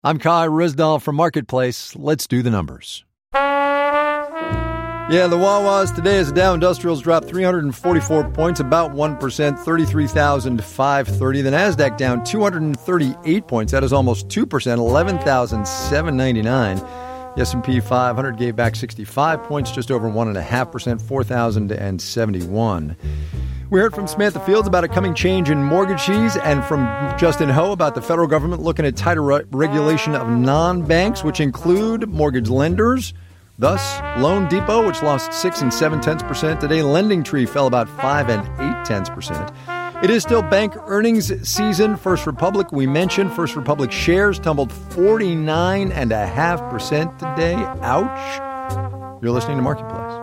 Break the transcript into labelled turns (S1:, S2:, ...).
S1: I'm Kai Rizdal from Marketplace. Let's do the numbers. Yeah, the Wawas today as the Dow Industrials dropped 344 points, about 1%, 33,530. The NASDAQ down 238 points. That is almost 2%, 11,799. The S&P 500 gave back 65 points, just over 1.5%, 4,071. We heard from Samantha Fields about a coming change in mortgage fees and from Justin Ho about the federal government looking at tighter regulation of non-banks, which include mortgage lenders. Thus, Loan Depot, which lost 6 7/10% today. Lending Tree fell about 5 8/10%. It is still bank earnings season. First Republic, we mentioned. First Republic shares tumbled 49.5% today. Ouch. You're listening to Marketplace.